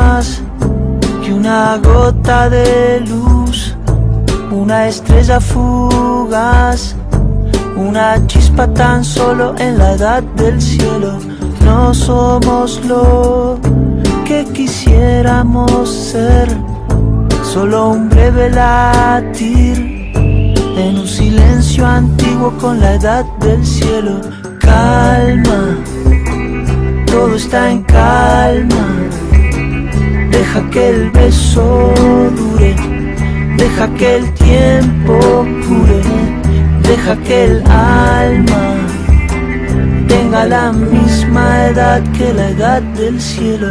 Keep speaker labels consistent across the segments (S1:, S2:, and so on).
S1: más que una gota de luz, una estrella fugaz, una chispa tan solo en la edad del cielo. No somos lo que quisiéramos ser, solo un breve latir en un silencio antiguo con la edad del cielo. Calma, todo está en calma. Deja que el beso dure, deja que el tiempo cure, deja que el alma tenga la misma edad que la edad del cielo.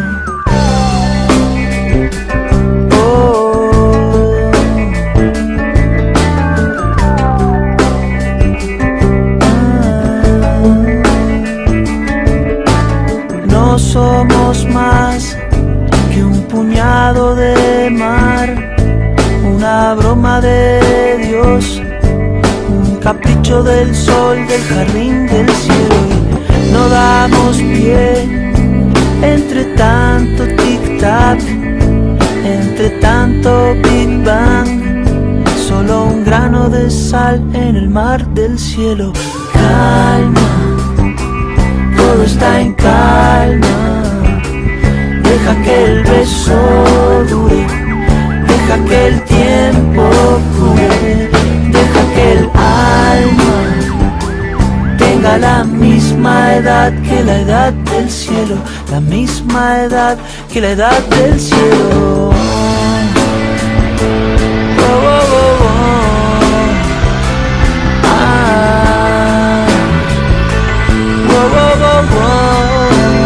S1: No somos más que un puñado de mar, una broma de Dios, un capricho del sol del jardín del cielo. Y no damos pie entre tanto tic-tac, entre tanto Big Bang, solo un grano de sal en el mar del cielo. Calma, todo está en calma. Deja que el beso dure, deja que el tiempo cure, deja que el alma tenga la misma edad que la edad del cielo, la misma edad que la edad del cielo. Oh, oh, oh, oh. Ah. Oh, oh, oh, oh.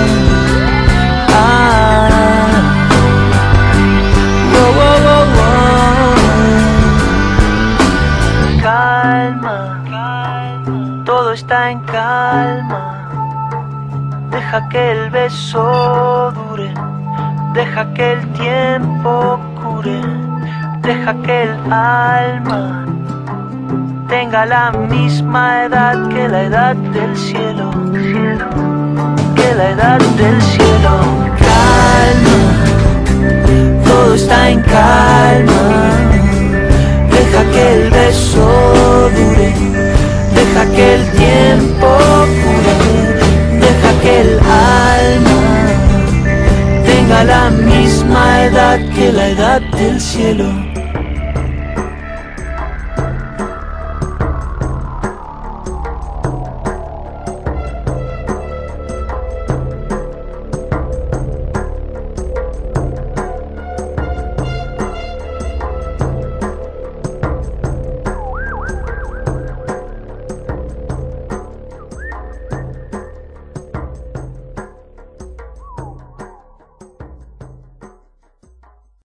S1: Todo está en calma. Deja que el beso dure, deja que el tiempo cure, deja que el alma tenga la misma edad que la edad del cielo, que la edad del cielo. Calma, todo está en calma. Deja que el beso dure, deja que el tiempo cure, deja que el alma tenga la misma edad que la edad del cielo.